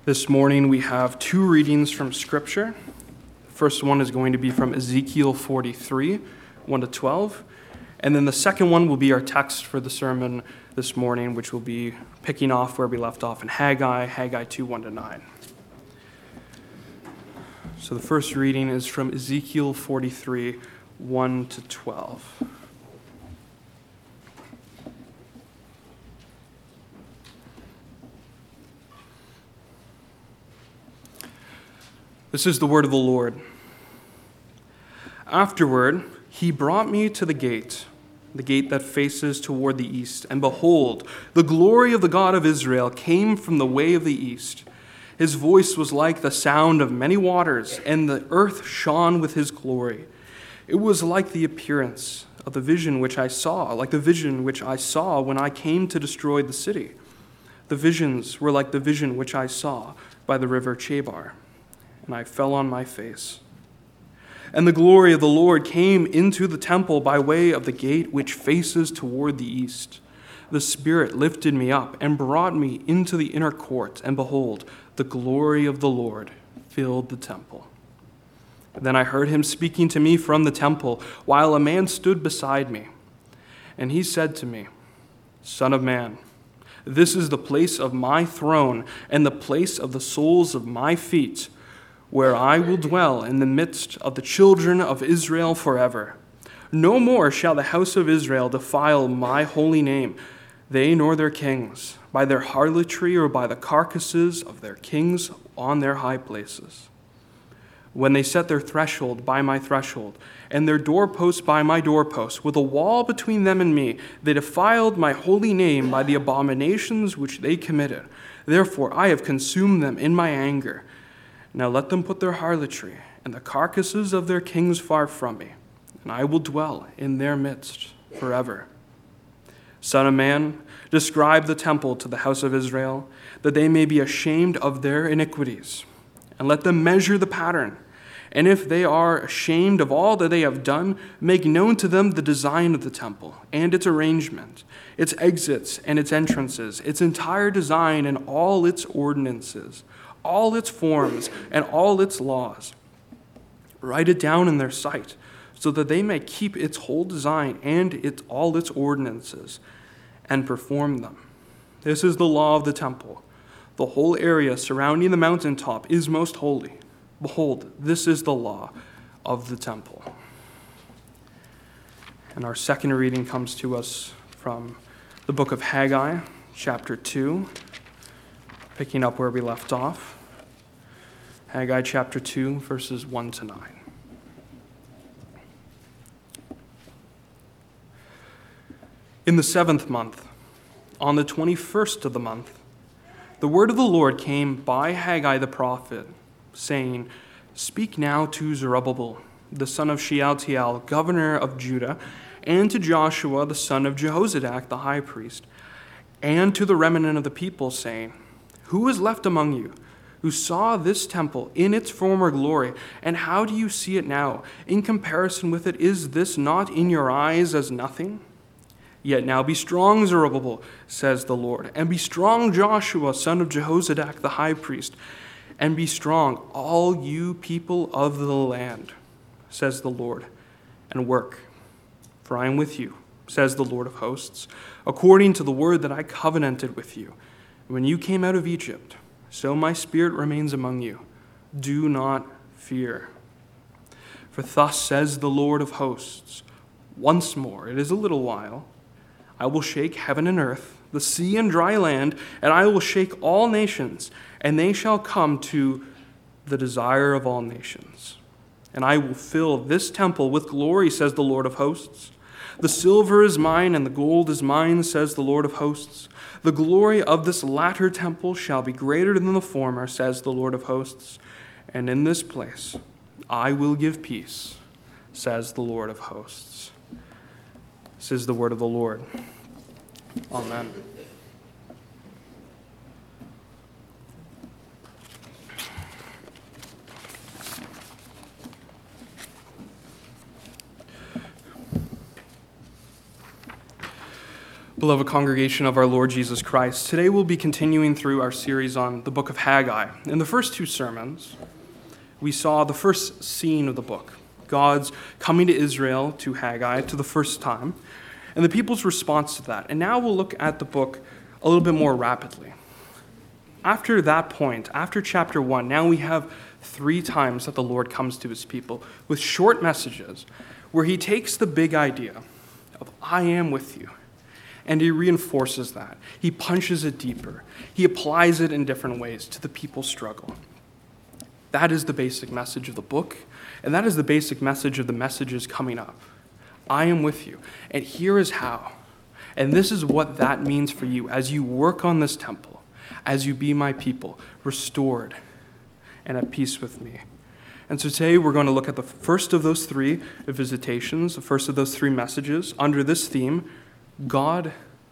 This morning we have two readings from Scripture. The first one is going to be from Ezekiel 43, 1 to 12. And then the second one will be our text for the sermon this morning, which will be picking off where we left off in Haggai 2, 1 to 9. So the first reading is from Ezekiel 43, 1 to 12. This is the word of the Lord. Afterward, he brought me to the gate that faces toward the east, and behold, the glory of the God of Israel came from the way of the east. His voice was like the sound of many waters, and the earth shone with his glory. It was like the appearance of the vision which I saw, like the vision which I saw when I came to destroy the city. The visions were like the vision which I saw by the river Chebar. And I fell on my face. And the glory of the Lord came into the temple by way of the gate which faces toward the east. The Spirit lifted me up and brought me into the inner court, and behold, the glory of the Lord filled the temple. Then I heard him speaking to me from the temple, while a man stood beside me. And he said to me, Son of man, this is the place of my throne and the place of the soles of my feet, where I will dwell in the midst of the children of Israel forever. No more shall the house of Israel defile my holy name, they nor their kings, by their harlotry or by the carcasses of their kings on their high places. When they set their threshold by my threshold, and their doorpost by my doorpost, with a wall between them and me, they defiled my holy name by the abominations which they committed. Therefore I have consumed them in my anger. Now let them put their harlotry and the carcasses of their kings far from me, and I will dwell in their midst forever. Son of man, describe the temple to the house of Israel, that they may be ashamed of their iniquities, and let them measure the pattern. And if they are ashamed of all that they have done, make known to them the design of the temple and its arrangement, its exits and its entrances, its entire design and all its ordinances, all its forms and all its laws. Write it down in their sight, so that they may keep its whole design and all its ordinances, and perform them. This is the law of the temple. The whole area surrounding the mountaintop is most holy. Behold, this is the law of the temple. And our second reading comes to us from the book of Haggai, chapter 2, picking up where we left off. Haggai chapter 2, verses 1 to 9. In the 7th month, on the 21st of the month, the word of the Lord came by Haggai the prophet, saying, Speak now to Zerubbabel, the son of Shealtiel, governor of Judah, and to Joshua, the son of Jehozadak, the high priest, and to the remnant of the people, saying, Who is left among you who saw this temple in its former glory, and how do you see it now? In comparison with it, is this not in your eyes as nothing? Yet now be strong, Zerubbabel, says the Lord, and be strong, Joshua, son of Jehozadak, the high priest, and be strong, all you people of the land, says the Lord, and work, for I am with you, says the Lord of hosts, according to the word that I covenanted with you when you came out of Egypt. So my spirit remains among you. Do not fear. For thus says the Lord of hosts, once more, it is a little while, I will shake heaven and earth, the sea and dry land, and I will shake all nations, and they shall come to the desire of all nations. And I will fill this temple with glory, says the Lord of hosts. The silver is mine, and the gold is mine, says the Lord of hosts. The glory of this latter temple shall be greater than the former, says the Lord of hosts. And in this place I will give peace, says the Lord of hosts. This is the word of the Lord. Amen. Beloved congregation of our Lord Jesus Christ, today we'll be continuing through our series on the book of Haggai. In the first two sermons, we saw the first scene of the book, God's coming to Israel, to Haggai, to the first time, and the people's response to that. And now we'll look at the book a little bit more rapidly. After that point, after chapter 1, now we have 3 times that the Lord comes to his people with short messages where he takes the big idea of I am with you, and he reinforces that. He punches it deeper. He applies it in different ways to the people's struggle. That is the basic message of the book, and that is the basic message of the messages coming up. I am with you, and here is how. And this is what that means for you as you work on this temple, as you be my people, restored and at peace with me. And so today we're going to look at the first of those 3 visitations, the first of those 3 messages under this theme, God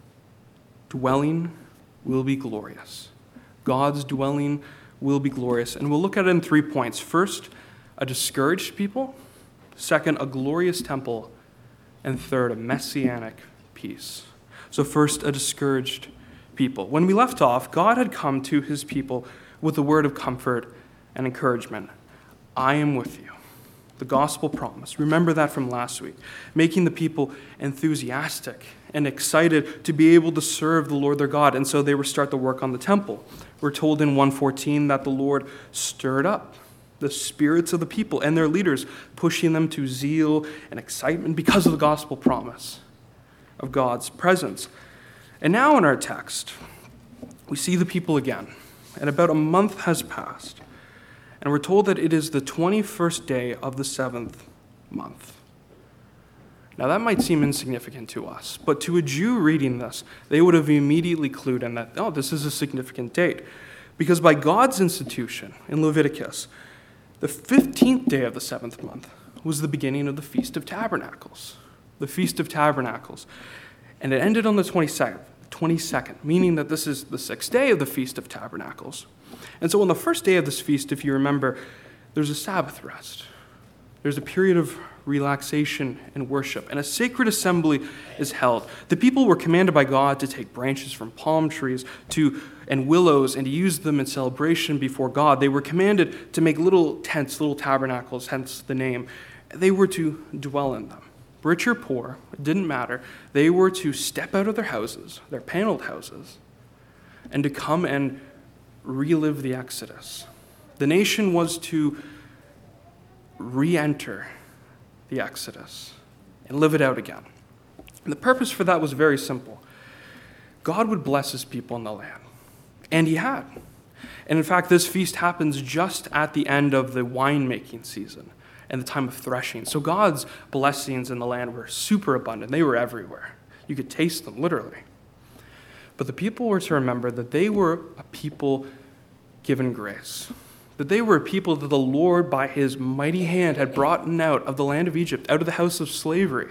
dwelling will be glorious. God's dwelling will be glorious. And we'll look at it in 3 points. First, a discouraged people. Second, a glorious temple. And third, a messianic peace. So first, a discouraged people. When we left off, God had come to his people with a word of comfort and encouragement. I am with you. The gospel promise. Remember that from last week. Making the people enthusiastic and excited to be able to serve the Lord their God. And so they would start the work on the temple. We're told in 1:14 that the Lord stirred up the spirits of the people and their leaders, pushing them to zeal and excitement because of the gospel promise of God's presence. And now in our text, we see the people again. And about a month has passed. And we're told that it is the 21st day of the 7th month. Now that might seem insignificant to us, but to a Jew reading this, they would have immediately clued in that, this is a significant date. Because by God's institution in Leviticus, the 15th day of the 7th month was the beginning of the Feast of Tabernacles. The Feast of Tabernacles. And it ended on the 22nd, meaning that this is the 6th day of the Feast of Tabernacles. And so on the first day of this feast, if you remember, there's a Sabbath rest. There's a period of relaxation and worship, and a sacred assembly is held. The people were commanded by God to take branches from palm trees and willows and to use them in celebration before God. They were commanded to make little tents, little tabernacles, hence the name. They were to dwell in them. Rich or poor, it didn't matter. They were to step out of their houses, their paneled houses, and to come and relive the Exodus. The nation was to re-enter the Exodus and live it out again. And the purpose for that was very simple. God would bless his people in the land. And he had. And in fact, this feast happens just at the end of the winemaking season and the time of threshing. So God's blessings in the land were super abundant. They were everywhere. You could taste them, literally. But the people were to remember that they were a people given grace. That they were a people that the Lord, by his mighty hand, had brought out of the land of Egypt, out of the house of slavery.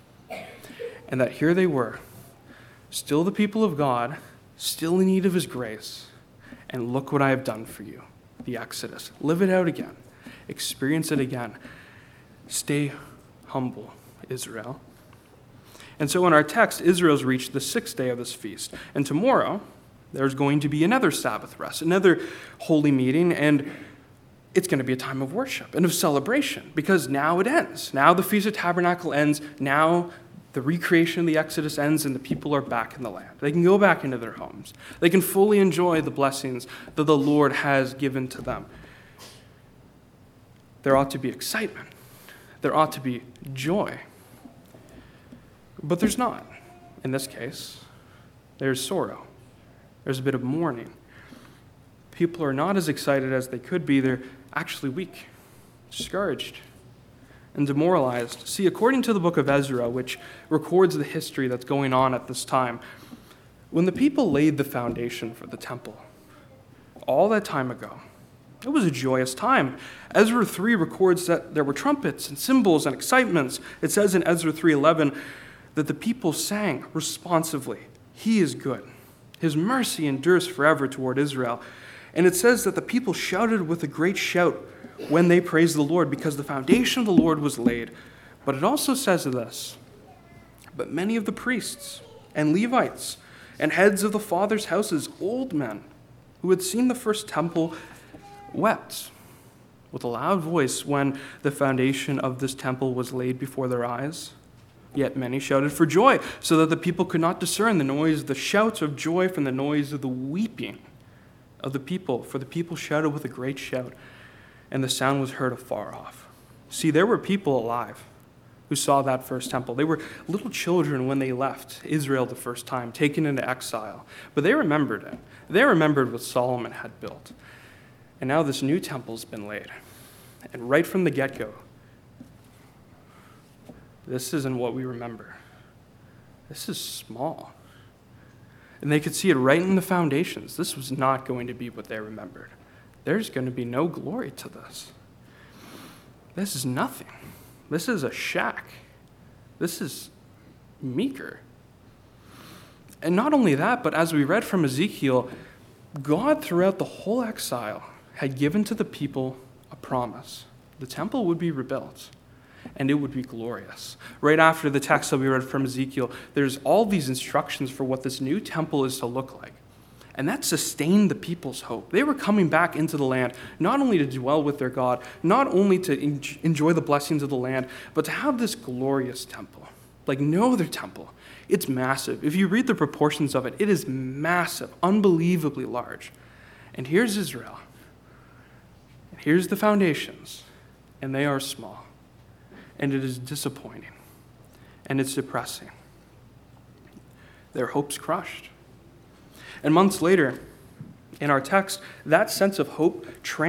And that here they were, still the people of God, still in need of his grace. And look what I have done for you, the Exodus. Live it out again. Experience it again. Stay humble, Israel. And so in our text, Israel's reached the 6th day of this feast. And tomorrow, there's going to be another Sabbath rest, another holy meeting, and it's going to be a time of worship and of celebration because now it ends. Now the Feast of Tabernacle ends. Now the recreation of the Exodus ends and the people are back in the land. They can go back into their homes. They can fully enjoy the blessings that the Lord has given to them. There ought to be excitement. There ought to be joy. But there's not. In this case, there's sorrow. There's a bit of mourning. People are not as excited as they could be. They're actually weak, discouraged, and demoralized. See, according to the book of Ezra, which records the history that's going on at this time, when the people laid the foundation for the temple, all that time ago, it was a joyous time. Ezra 3 records that there were trumpets and cymbals and excitements. It says in Ezra 3:11 that the people sang responsively, "He is good. His mercy endures forever toward Israel." And it says that the people shouted with a great shout when they praised the Lord because the foundation of the Lord was laid. But it also says this, "But many of the priests and Levites, and heads of the fathers' houses, old men who had seen the first temple, wept with a loud voice when the foundation of this temple was laid before their eyes. Yet many shouted for joy, so that the people could not discern the shouts of joy from the noise of the weeping of the people. For the people shouted with a great shout, and the sound was heard afar off. See, there were people alive who saw that first temple. They were little children when they left Israel the first time, taken into exile. But they remembered it. They remembered what Solomon had built. And now this new temple's been laid. And right from the get-go, this isn't what we remember. This is small. And they could see it right in the foundations. This was not going to be what they remembered. There's going to be no glory to this. This is nothing. This is a shack. This is meager. And not only that, but as we read from Ezekiel, God throughout the whole exile had given to the people a promise. The temple would be rebuilt, and it would be glorious. Right after the text that we read from Ezekiel, there's all these instructions for what this new temple is to look like. And that sustained the people's hope. They were coming back into the land, not only to dwell with their God, not only to enjoy the blessings of the land, but to have this glorious temple, like no other temple. It's massive. If you read the proportions of it, it is massive, unbelievably large. And here's Israel. And here's the foundations, and they are small. And it is disappointing, and it's depressing. Their hopes crushed. And months later, in our text, that sense of hope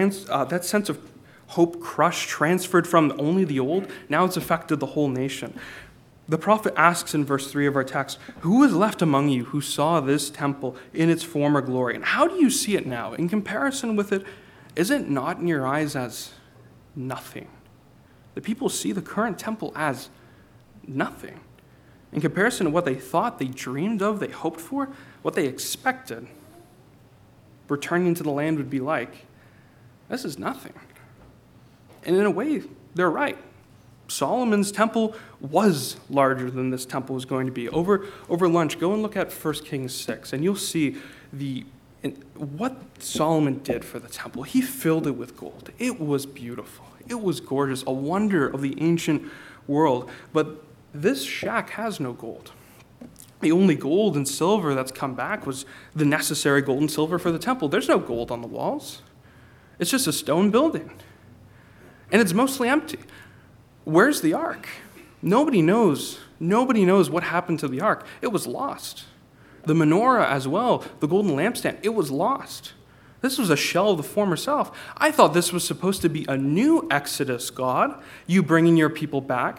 crushed, transferred from only the old, now it's affected the whole nation. The prophet asks in verse 3 of our text, "Who is left among you who saw this temple in its former glory? And how do you see it now? In comparison with it, is it not in your eyes as nothing?" The people see the current temple as nothing. In comparison to what they thought, they dreamed of, they hoped for, what they expected returning to the land would be like, this is nothing. And in a way, they're right. Solomon's temple was larger than this temple was going to be. Over lunch, go and look at 1 Kings 6, and you'll see what Solomon did for the temple. He filled it with gold. It was beautiful. It was gorgeous, a wonder of the ancient world. But this shack has no gold. The only gold and silver that's come back was the necessary gold and silver for the temple. There's no gold on the walls. It's just a stone building. And it's mostly empty. Where's the ark? Nobody knows. Nobody knows what happened to the ark. It was lost. The menorah as well, the golden lampstand, it was lost. This was a shell of the former self. I thought this was supposed to be a new Exodus, God, you bringing your people back.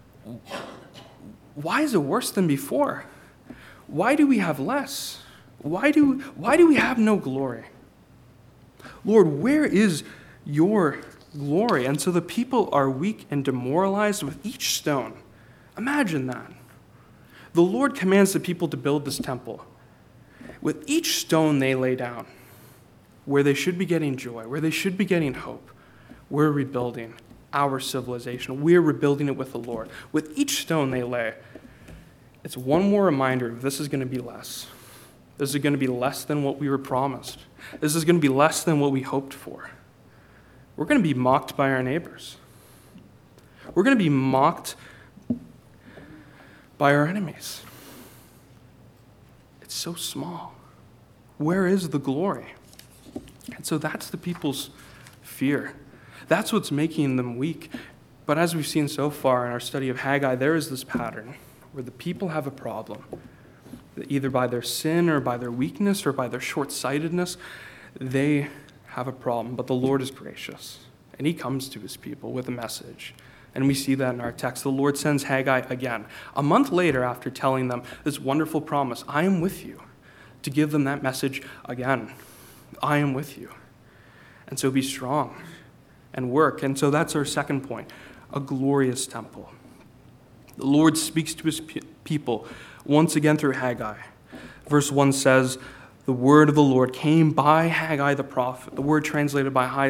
Why is it worse than before? Why do we have less? Why do we have no glory? Lord, where is your glory? And so the people are weak and demoralized with each stone. Imagine that. The Lord commands the people to build this temple. With each stone they lay down, where they should be getting joy, where they should be getting hope, we're rebuilding our civilization. We're rebuilding it with the Lord. With each stone they lay, it's one more reminder this is going to be less. This is going to be less than what we were promised. This is going to be less than what we hoped for. We're going to be mocked by our neighbors. We're going to be mocked by our enemies. It's so small. Where is the glory? And so that's the people's fear. That's what's making them weak. But as we've seen so far in our study of Haggai, there is this pattern where the people have a problem. Either by their sin or by their weakness or by their short-sightedness, they have a problem. But the Lord is gracious, and he comes to his people with a message. And we see that in our text. The Lord sends Haggai again, a month later after telling them this wonderful promise, I am with you, to give them that message again. I am with you. And so be strong and work. And so that's our second point, a glorious temple. The Lord speaks to his people once again through Haggai. Verse 1 says, the word of the Lord came by Haggai the prophet. The word translated by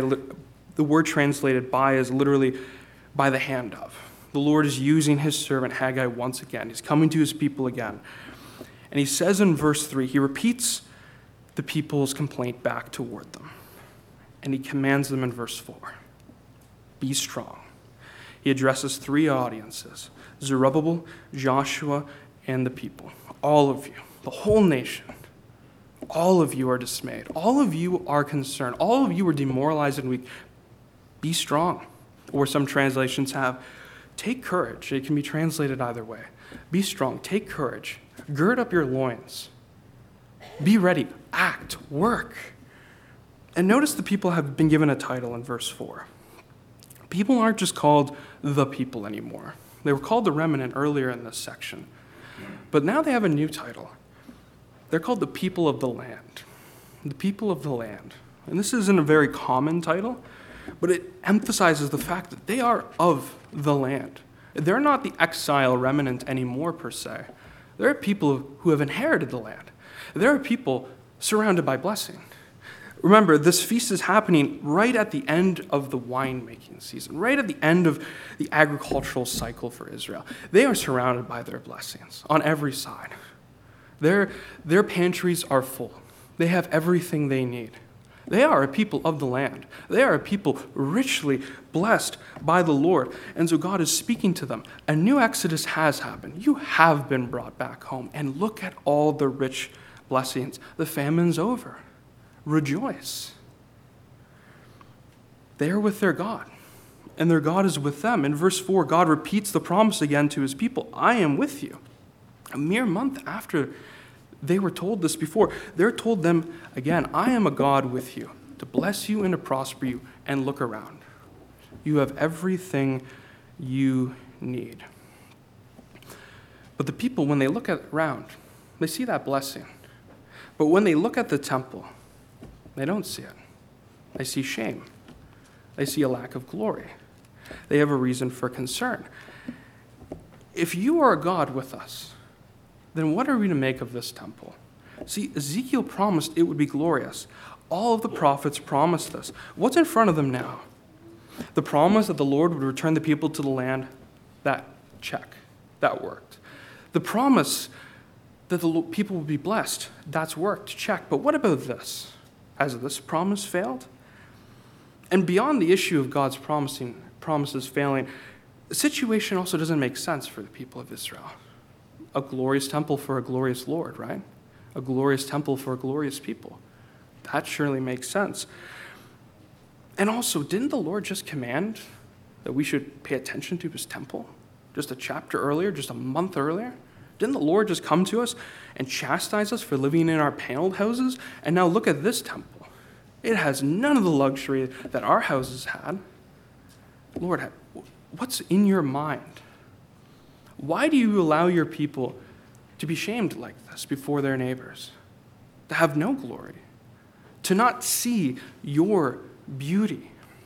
is literally by the hand of. The Lord is using his servant Haggai once again. He's coming to his people again. And he says in verse 3, he repeats the people's complaint back toward them. And he commands them in verse 4, be strong. He addresses three audiences, Zerubbabel, Joshua, and the people. All of you, the whole nation, all of you are dismayed. All of you are concerned. All of you are demoralized and weak. Be strong. Or some translations have, take courage. It can be translated either way. Be strong. Take courage. Gird up your loins. Be ready. Act. Work. And notice the people have been given a title in verse 4. People aren't just called the people anymore. They were called the remnant earlier in this section. But now they have a new title. They're called the people of the land. The people of the land. And this isn't a very common title, but it emphasizes the fact that they are of the land. They're not the exile remnant anymore, per se. They're people who have inherited the land. There are people surrounded by blessing. Remember, this feast is happening right at the end of the winemaking season, right at the end of the agricultural cycle for Israel. They are surrounded by their blessings on every side. Their pantries are full. They have everything they need. They are a people of the land. They are a people richly blessed by the Lord. And so God is speaking to them. A new exodus has happened. You have been brought back home. And look at all the rich blessings. The famine's over. Rejoice. They are with their God, and their God is with them. In verse 4, God repeats the promise again to his people, I am with you. A mere month after they were told this before, they're told them again, I am a God with you, to bless you and to prosper you, and look around. You have everything you need. But the people, when they look around, they see that blessing. But when they look at the temple, they don't see it. They see shame. They see a lack of glory. They have a reason for concern. If you are a God with us, then what are we to make of this temple? See, Ezekiel promised it would be glorious. All of the prophets promised this. What's in front of them now? The promise that the Lord would return the people to the land, that check, that worked. The promise that the people would be blessed, that's worked, check. But what about this? Has this promise failed? And beyond the issue of God's promises failing, the situation also doesn't make sense for the people of Israel. A glorious temple for a glorious Lord, right? A glorious temple for a glorious people. That surely makes sense. And also, didn't the Lord just command that we should pay attention to his temple? Just a chapter earlier, just a month earlier? Didn't the Lord just come to us and chastise us for living in our paneled houses? And now look at this temple. It has none of the luxury that our houses had. Lord, what's in your mind? Why do you allow your people to be shamed like this before their neighbors? To have no glory? To not see your beauty?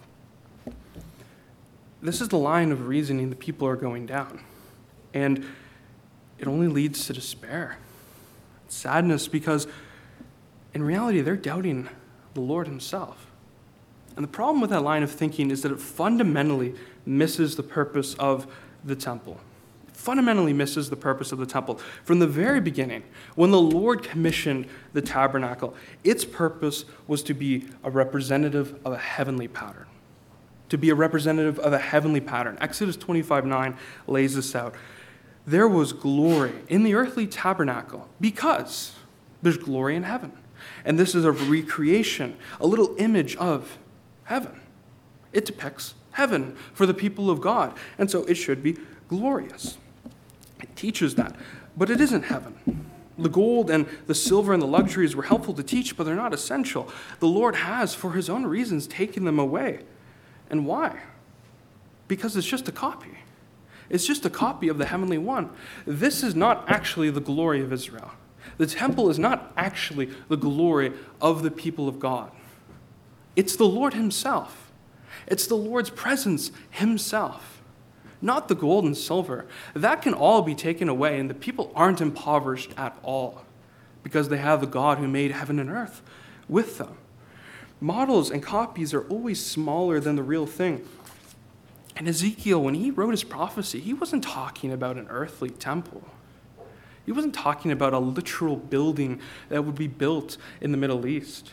This is the line of reasoning the people are going down. And it only leads to despair, sadness, because in reality, they're doubting the Lord himself. And the problem with that line of thinking is that it fundamentally misses the purpose of the temple. It fundamentally misses the purpose of the temple. From the very beginning, when the Lord commissioned the tabernacle, its purpose was to be a representative of a heavenly pattern. To be a representative of a heavenly pattern. Exodus 25:9 lays this out. There was glory in the earthly tabernacle because there's glory in heaven. And this is a recreation, a little image of heaven. It depicts heaven for the people of God. And so it should be glorious. It teaches that. But it isn't heaven. The gold and the silver and the luxuries were helpful to teach, but they're not essential. The Lord has, for his own reasons, taken them away. And why? Because it's just a copy. It's just a copy of the heavenly one. This is not actually the glory of Israel. The temple is not actually the glory of the people of God. It's the Lord himself. It's the Lord's presence himself, not the gold and silver. That can all be taken away, and the people aren't impoverished at all because they have the God who made heaven and earth with them. Models and copies are always smaller than the real thing. And Ezekiel, when he wrote his prophecy, he wasn't talking about an earthly temple. He wasn't talking about a literal building that would be built in the Middle East.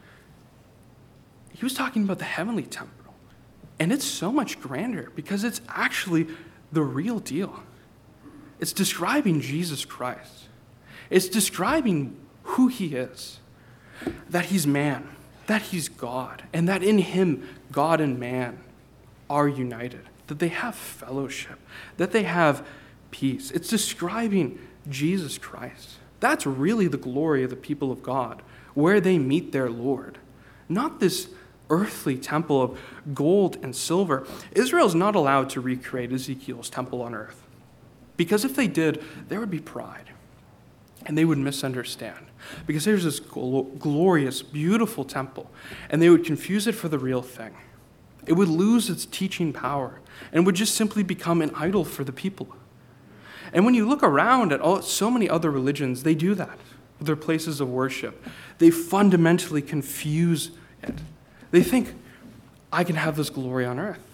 He was talking about the heavenly temple. And it's so much grander because it's actually the real deal. It's describing Jesus Christ. It's describing who he is, that he's man, that he's God, and that in him, God and man are united, that they have fellowship, that they have peace. It's describing Jesus Christ. That's really the glory of the people of God, where they meet their Lord, not this earthly temple of gold and silver. Israel's not allowed to recreate Ezekiel's temple on earth, because if they did, there would be pride, and they would misunderstand, because there's this glorious, beautiful temple, and they would confuse it for the real thing. It would lose its teaching power and would just simply become an idol for the people. And when you look around at so many other religions, they do that with their places of worship. They fundamentally confuse it. They think, I can have this glory on earth.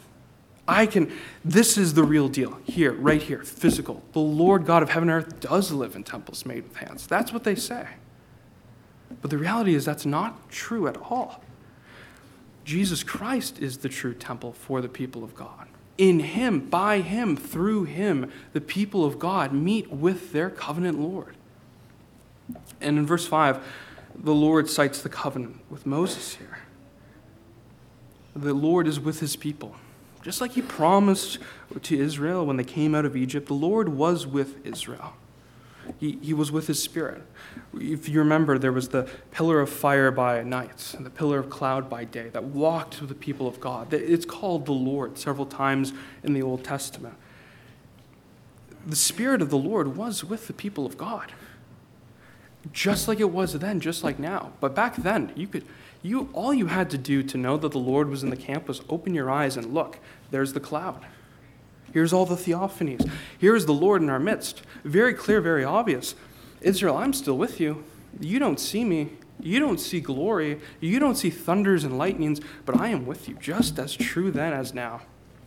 This is the real deal. Here, right here, physical. The Lord God of heaven and earth does live in temples made with hands. That's what they say. But the reality is that's not true at all. Jesus Christ is the true temple for the people of God. In him, by him, through him, the people of God meet with their covenant Lord. And in verse 5, the Lord cites the covenant with Moses here. The Lord is with his people. Just like he promised to Israel when they came out of Egypt, the Lord was with Israel. He was with his spirit. If you remember, there was the pillar of fire by night and the pillar of cloud by day that walked with the people of God. It's called the Lord several times in the Old Testament. The Spirit of the Lord was with the people of God, just like it was then, just like now. But back then, all you had to do to know that the Lord was in the camp was open your eyes and look. There's the cloud. Here's all the theophanies. Here's the Lord in our midst. Very clear, very obvious. Israel, I'm still with you. You don't see me. You don't see glory. You don't see thunders and lightnings, but I am with you, just as true then as now.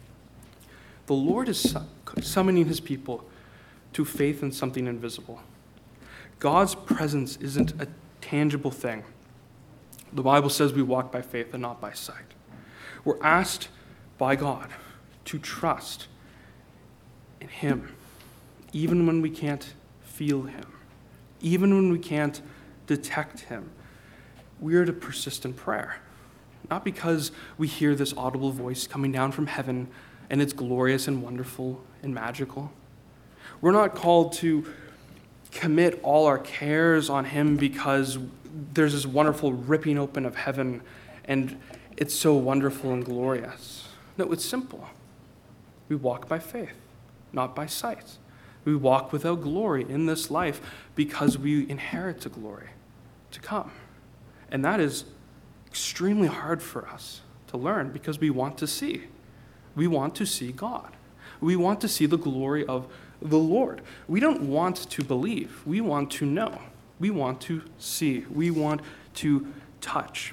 The Lord is summoning his people to faith in something invisible. God's presence isn't a tangible thing. The Bible says we walk by faith and not by sight. We're asked by God to trust in him, even when we can't feel him, even when we can't detect him. We are to persist in prayer, not because we hear this audible voice coming down from heaven and it's glorious and wonderful and magical. We're not called to commit all our cares on him because there's this wonderful ripping open of heaven and it's so wonderful and glorious. No, it's simple. We walk by faith, not by sight. We walk without glory in this life because we inherit a glory to come. And that is extremely hard for us to learn because we want to see. We want to see God. We want to see the glory of the Lord. We don't want to believe. We want to know. We want to see. We want to touch.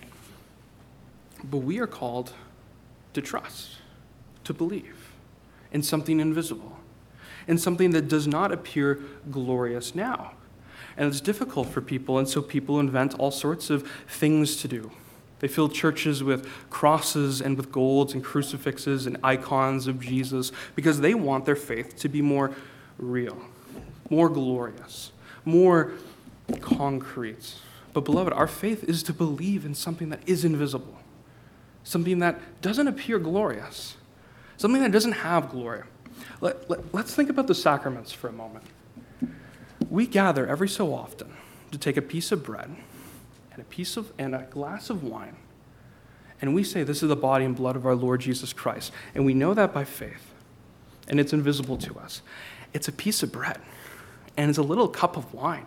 But we are called to trust, to believe in something invisible, in something that does not appear glorious now. And it's difficult for people, and so people invent all sorts of things to do. They fill churches with crosses and with golds and crucifixes and icons of Jesus because they want their faith to be more real, more glorious, more concrete. But beloved, our faith is to believe in something that is invisible, something that doesn't appear glorious, something that doesn't have glory. Let's think about the sacraments for a moment. We gather every so often to take a piece of bread and a glass of wine, and we say this is the body and blood of our Lord Jesus Christ, and we know that by faith, and it's invisible to us. It's a piece of bread, and it's a little cup of wine.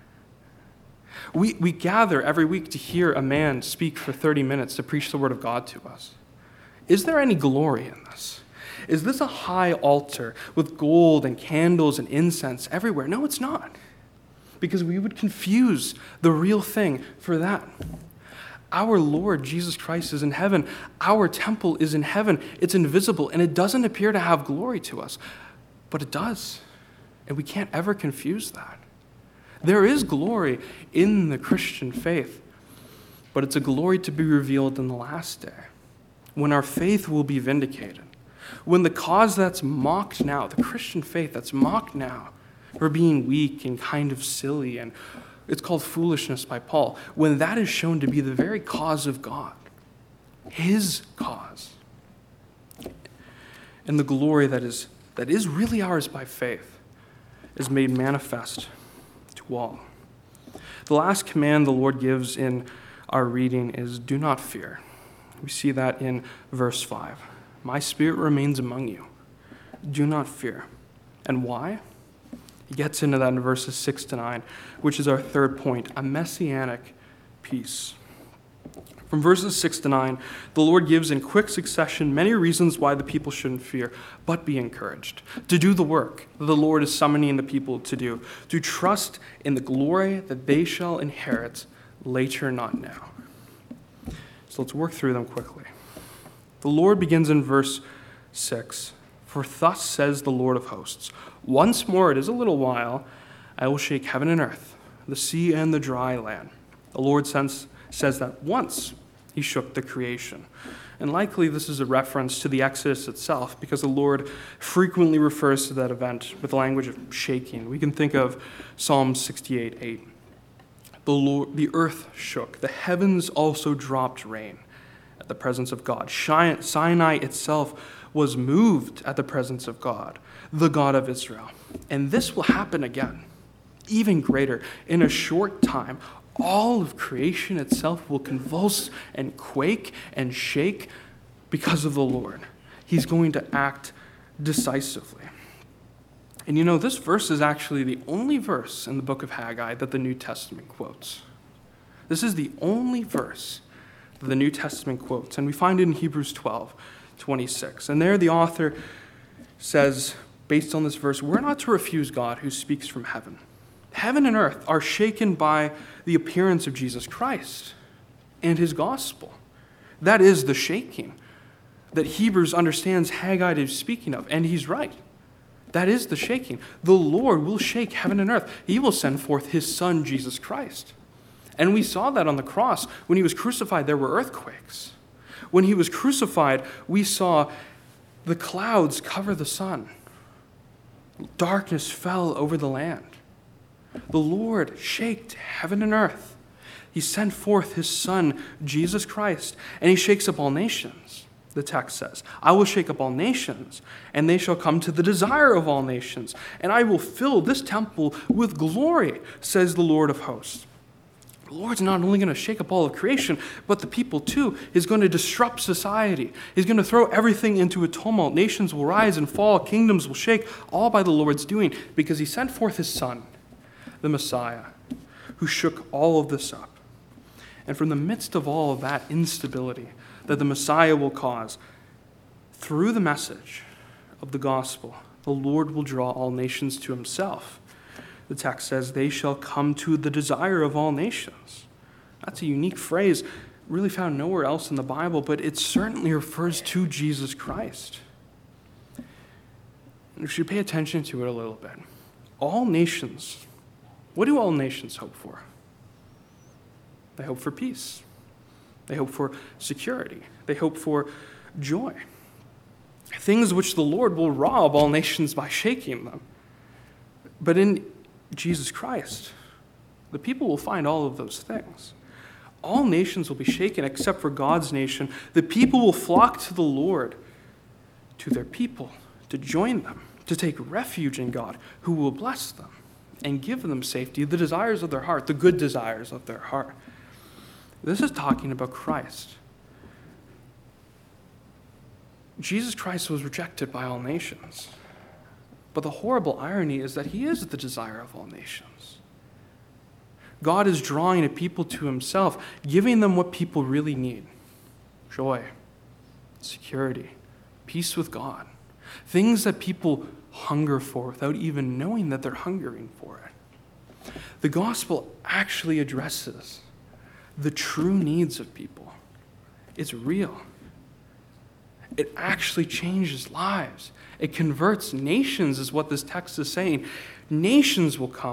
We gather every week to hear a man speak for 30 minutes to preach the word of God to us. Is there any glory in this? Is this a high altar with gold and candles and incense everywhere? No, it's not. Because we would confuse the real thing for that. Our Lord Jesus Christ is in heaven. Our temple is in heaven. It's invisible, and it doesn't appear to have glory to us. But it does. And we can't ever confuse that. There is glory in the Christian faith, but it's a glory to be revealed in the last day, when our faith will be vindicated, when the cause that's mocked now, the Christian faith that's mocked now for being weak and kind of silly, and it's called foolishness by Paul, when that is shown to be the very cause of God, his cause, and the glory that is really ours by faith is made manifest to all. The last command the Lord gives in our reading is, do not fear. We see that in verse 5. My spirit remains among you. Do not fear. And why? He gets into that in verses 6 to 9, which is our third point, a messianic peace. From verses 6 to 9, the Lord gives in quick succession many reasons why the people shouldn't fear, but be encouraged, to do the work that the Lord is summoning the people to do, to trust in the glory that they shall inherit later, not now. So let's work through them quickly. The Lord begins in verse 6, for thus says the Lord of hosts, once more it is a little while, I will shake heaven and earth, the sea and the dry land. The Lord says that once he shook the creation. And likely this is a reference to the Exodus itself, because the Lord frequently refers to that event with the language of shaking. We can think of Psalm 68:8. The earth shook, the heavens also dropped rain at the presence of God. Sinai itself was moved at the presence of God, the God of Israel. And this will happen again, even greater. In a short time, all of creation itself will convulse and quake and shake because of the Lord. He's going to act decisively. And you know, this verse is actually the only verse in the book of Haggai that the New Testament quotes. This is the only verse that the New Testament quotes, and we find it in Hebrews 12:26. And there the author says, based on this verse, we're not to refuse God who speaks from heaven. Heaven and earth are shaken by the appearance of Jesus Christ and his gospel. That is the shaking that Hebrews understands Haggai is speaking of, and he's right. That is the shaking. The Lord will shake heaven and earth. He will send forth his Son, Jesus Christ. And we saw that on the cross. When he was crucified, there were earthquakes. When he was crucified, we saw the clouds cover the sun. Darkness fell over the land. The Lord shaked heaven and earth. He sent forth his Son, Jesus Christ, and he shakes up all nations. The text says, I will shake up all nations, and they shall come to the desire of all nations, and I will fill this temple with glory, says the Lord of hosts. The Lord's not only going to shake up all of creation, but the people too. He's going to disrupt society. He's going to throw everything into a tumult. Nations will rise and fall. Kingdoms will shake, all by the Lord's doing, because he sent forth his Son, the Messiah, who shook all of this up. And from the midst of all of that instability that the Messiah will cause, through the message of the gospel, the Lord will draw all nations to himself. The text says, they shall come to the desire of all nations. That's a unique phrase, really found nowhere else in the Bible, but it certainly refers to Jesus Christ. And we should pay attention to it a little bit. All nations, what do all nations hope for? They hope for peace. They hope for security. They hope for joy. Things which the Lord will rob all nations by shaking them. But in Jesus Christ, the people will find all of those things. All nations will be shaken except for God's nation. The people will flock to the Lord, to their people, to join them, to take refuge in God, who will bless them and give them safety, the desires of their heart, the good desires of their heart. This is talking about Christ. Jesus Christ was rejected by all nations. But the horrible irony is that he is the desire of all nations. God is drawing a people to himself, giving them what people really need: joy, security, peace with God. Things that people hunger for without even knowing that they're hungering for it. The gospel actually addresses the true needs of people. It's real. It actually changes lives. It converts nations, is what this text is saying. Nations will come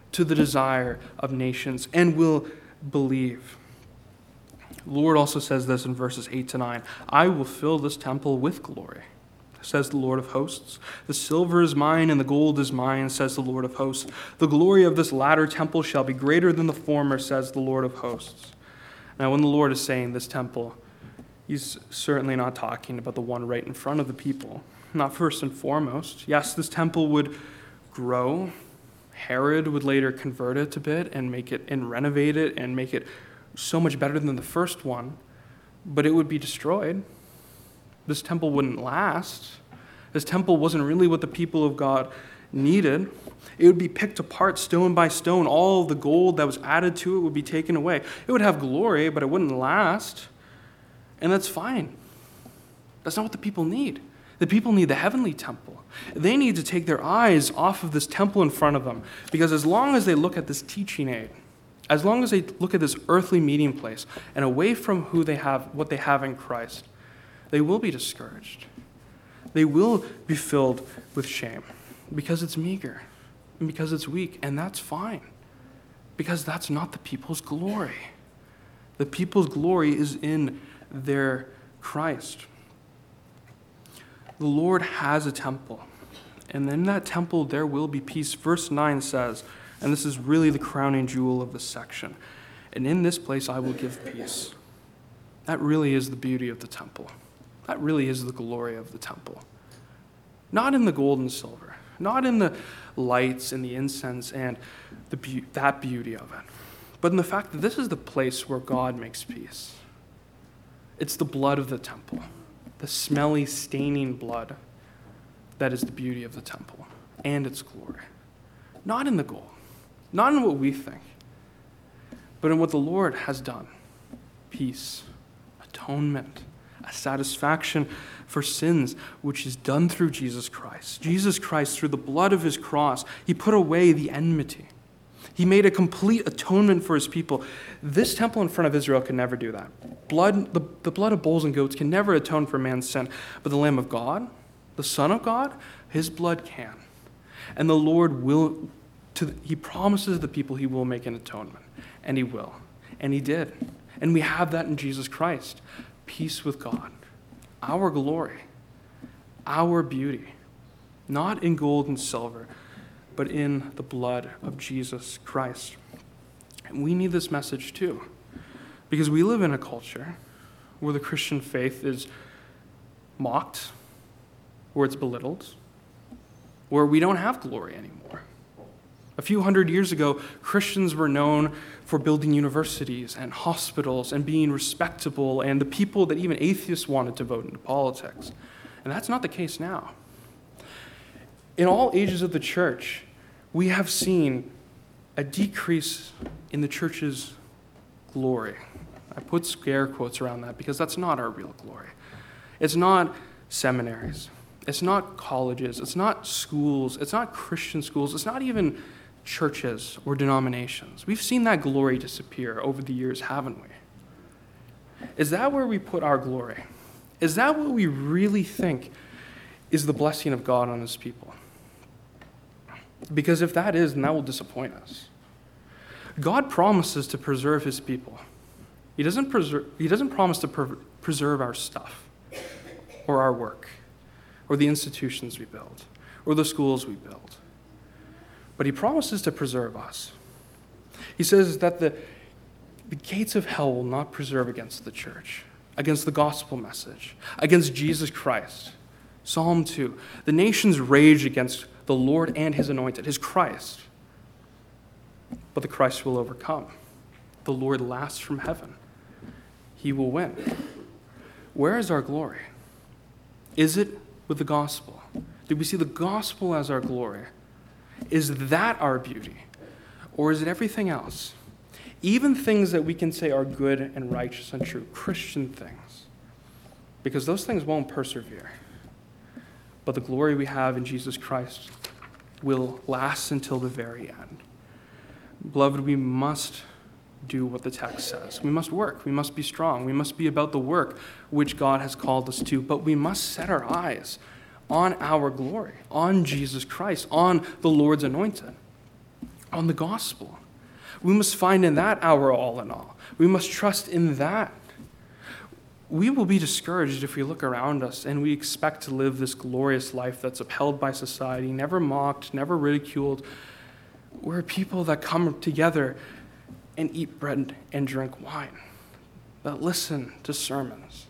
to the desire of nations and will believe. The Lord also says this in verses 8-9, I will fill this temple with glory, says the Lord of hosts. The silver is mine and the gold is mine, says the Lord of hosts. The glory of this latter temple shall be greater than the former, says the Lord of hosts. Now, when the Lord is saying this temple, he's certainly not talking about the one right in front of the people. Not first and foremost. Yes, this temple would grow. Herod would later convert it a bit and make it and renovate it and make it so much better than the first one, but it would be destroyed. This temple wouldn't last. This temple wasn't really what the people of God needed. It would be picked apart stone by stone. All the gold that was added to it would be taken away. It would have glory, but it wouldn't last. And that's fine. That's not what the people need. The people need the heavenly temple. They need to take their eyes off of this temple in front of them, because as long as they look at this teaching aid, as long as they look at this earthly meeting place and away from who they have, what they have in Christ, they will be discouraged. They will be filled with shame because it's meager and because it's weak, and that's fine, because that's not the people's glory. The people's glory is in their Christ. The Lord has a temple, and in that temple there will be peace. Verse 9 says, and this is really the crowning jewel of this section, and in this place I will give peace. That really is the beauty of the temple. That really is the glory of the temple. Not in the gold and silver, not in the lights and the incense and that beauty of it, but in the fact that this is the place where God makes peace. It's the blood of the temple, the smelly, staining blood that is the beauty of the temple and its glory. Not in the gold, not in what we think, but in what the Lord has done. Peace, atonement, a satisfaction for sins, which is done through Jesus Christ. Jesus Christ, through the blood of his cross, he put away the enmity. He made a complete atonement for his people. This temple in front of Israel can never do that. The blood of bulls and goats can never atone for man's sin, but the Lamb of God, the Son of God, his blood can. And the Lord will, he promises the people he will make an atonement, and he will. And he did. And we have that in Jesus Christ. Peace with God, our glory, our beauty, not in gold and silver, but in the blood of Jesus Christ. And we need this message too, because we live in a culture where the Christian faith is mocked, where it's belittled, where we don't have glory anymore. A few hundred years ago, Christians were known for building universities and hospitals and being respectable, and the people that even atheists wanted to vote into politics. And that's not the case now. In all ages of the church, we have seen a decrease in the church's glory. I put scare quotes around that because that's not our real glory. It's not seminaries. It's not colleges. It's not schools. It's not Christian schools. It's not even churches or denominations. We've seen that glory disappear over the years, haven't we? Is that where we put our glory? Is that what we really think is the blessing of God on his people? Because if that is, then that will disappoint us. God promises to preserve his people. He doesn't promise to preserve our stuff or our work or the institutions we build or the schools we build. But he promises to preserve us. He says that the gates of hell will not preserve against the church, against the gospel message, against Jesus Christ. Psalm 2, the nations rage against the Lord and his anointed, his Christ. But the Christ will overcome. The Lord laughs from heaven. He will win. Where is our glory? Is it with the gospel? Do we see the gospel as our glory? Is that our beauty? Or is it everything else? Even things that we can say are good and righteous and true, Christian things. Because those things won't persevere. But the glory we have in Jesus Christ will last until the very end. Beloved, we must do what the text says. We must work. We must be strong. We must be about the work which God has called us to. But we must set our eyes on our glory, on Jesus Christ, on the Lord's anointed. on the gospel. We must find in that our all in all. We must trust in that. We will be discouraged if we look around us and we expect to live this glorious life that's upheld by society, never mocked, never ridiculed. We're people that come together and eat bread and drink wine, that listen to sermons.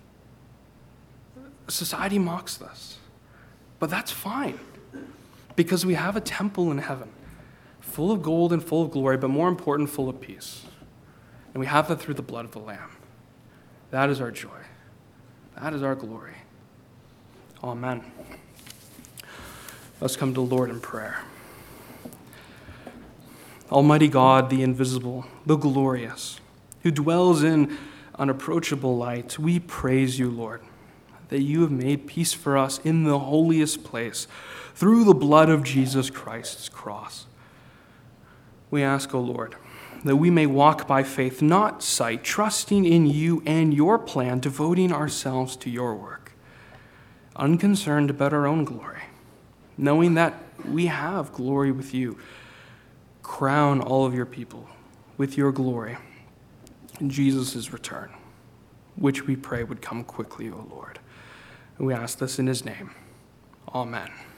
Society mocks this, but that's fine because we have a temple in heaven full of gold and full of glory, but more important, full of peace. And we have that through the blood of the Lamb. That is our joy. That is our glory. Amen. Let's come to the Lord in prayer. Almighty God, the invisible, the glorious, who dwells in unapproachable light, we praise you, Lord, that you have made peace for us in the holiest place through the blood of Jesus Christ's cross. We ask, O Lord, that we may walk by faith, not sight, trusting in you and your plan, devoting ourselves to your work, unconcerned about our own glory, knowing that we have glory with you. Crown all of your people with your glory in Jesus' return, which we pray would come quickly, O Lord. And we ask this in his name. Amen.